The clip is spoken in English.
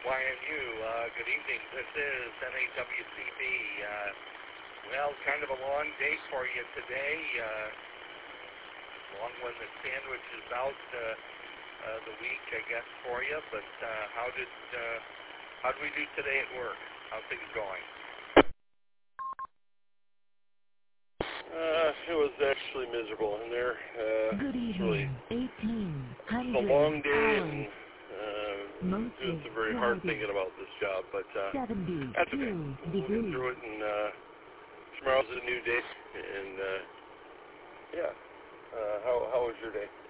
YNU. Good evening. This is NAWCB. Well, kind of a long day for you today. Long one that sandwiches out the week, I guess, for you. But how did we do today at work? How's things going? It was actually miserable in there. Good evening. 1800 it's a long day, hours. and it's very hard thinking about this job, but that's okay. We'll get through it, and tomorrow's a new day, and yeah. How was your day?